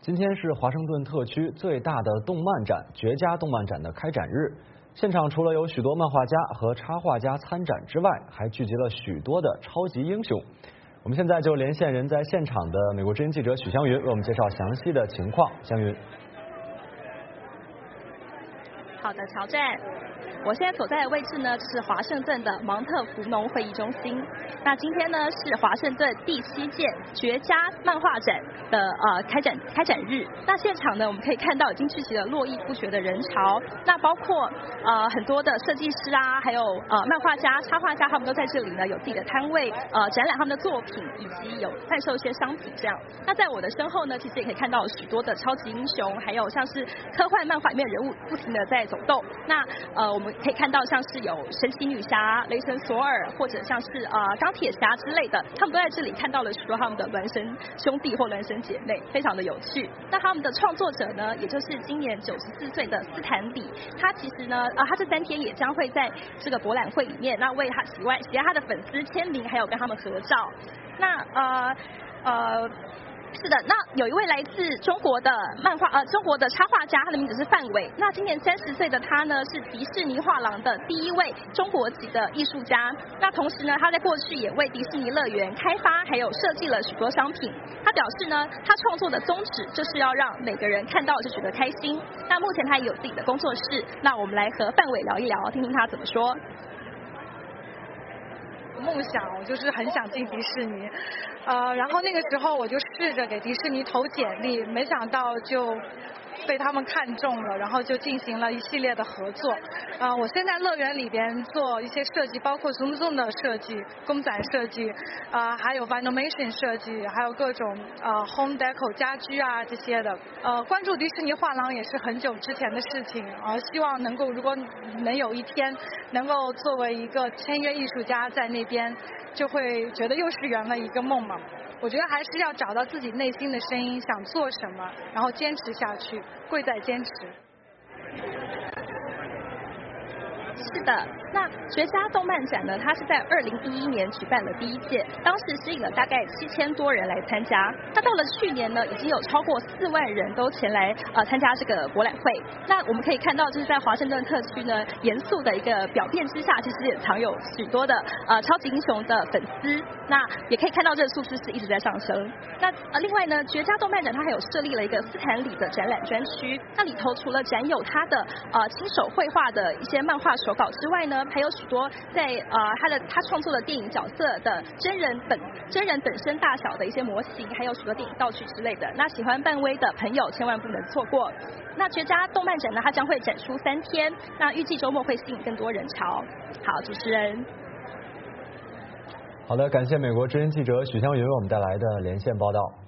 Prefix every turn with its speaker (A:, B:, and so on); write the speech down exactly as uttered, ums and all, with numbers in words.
A: 今天是华盛顿特区最大的动漫展——绝佳动漫展的开展日。现场除了有许多漫画家和插画家参展之外，还聚集了许多的超级英雄。我们现在就连线人在现场的美国之音记者许湘云，为我们介绍详细的情况。湘云。
B: 好的，乔战。我现在所在的位置呢，是华盛顿的芒特福农会议中心。那今天呢是华盛顿第七届绝佳漫画展的呃开展开展日。那现场呢，我们可以看到已经聚集了络绎不绝的人潮。那包括呃很多的设计师啊，还有呃漫画家、插画家，他们都在这里呢有自己的摊位，呃展览他们的作品，以及有贩售一些商品这样。那在我的身后呢，其实也可以看到许多的超级英雄，还有像是科幻漫画里面的人物不停的在走动。那呃我们可以看到像是有神奇女侠、雷神索尔，或者像是呃钢铁侠之类的，他们都在这里看到了许多他们的孪生兄弟或孪生姐妹，非常的有趣。那他们的创作者呢，也就是今年九十四岁的斯坦李，他其实呢，呃，他这三天也将会在这个博览会里面，那为他喜欢喜爱他的粉丝签名，还有跟他们合照。那呃呃。是的，那有一位来自中国的漫画呃中国的插画家，他的名字是范伟。那今年三十岁的他呢，是迪士尼画廊的第一位中国籍的艺术家。那同时呢，他在过去也为迪士尼乐园开发还有设计了许多商品。他表示呢，他创作的宗旨就是要让每个人看到就觉得开心。那目前他也有自己的工作室。那我们来和范伟聊一聊，听听他怎么说。
C: 梦想，我就是很想进迪士尼，呃，然后那个时候我就试着给迪士尼投简历，没想到就被他们看中了，然后就进行了一系列的合作。呃，我现在乐园里边做一些设计，包括 Zoom Zoom 的设计、公仔设计，呃，还有 Vinylmation 设计，还有各种呃 Home Deco 家居啊这些的。呃，关注迪士尼画廊也是很久之前的事情，呃，希望能够如果能有一天能够作为一个签约艺术家在那边，就会觉得又是圆了一个梦嘛。我觉得还是要找到自己内心的声音，想做什么，然后坚持下去，贵在坚持。
B: 是的，那绝佳动漫展呢，它是在二零一一年举办了第一届，当时吸引了大概七千多人来参加。那到了去年呢，已经有超过四万人都前来呃参加这个博览会。那我们可以看到，就是在华盛顿特区呢，严肃的一个表面之下，其实也藏有许多的呃超级英雄的粉丝。那也可以看到这个数字是一直在上升。那呃另外呢，绝佳动漫展它还有设立了一个斯坦李的展览专区，那里头除了展有他的呃亲手绘画的一些漫画手稿之外呢，还有许多在呃他的他创作的电影角色的真人本真人本身大小的一些模型，还有许多电影道具之类的。那喜欢漫威的朋友千万不能错过。那绝佳动漫展呢，它将会展出三天，那预计周末会吸引更多人潮。好，主持人。
A: 好的，感谢美国之音记者许湘云为我们带来的连线报道。